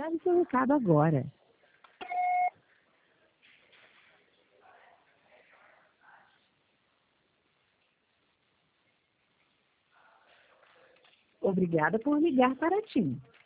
Grave seu recado agora. Obrigada por ligar para a TIM.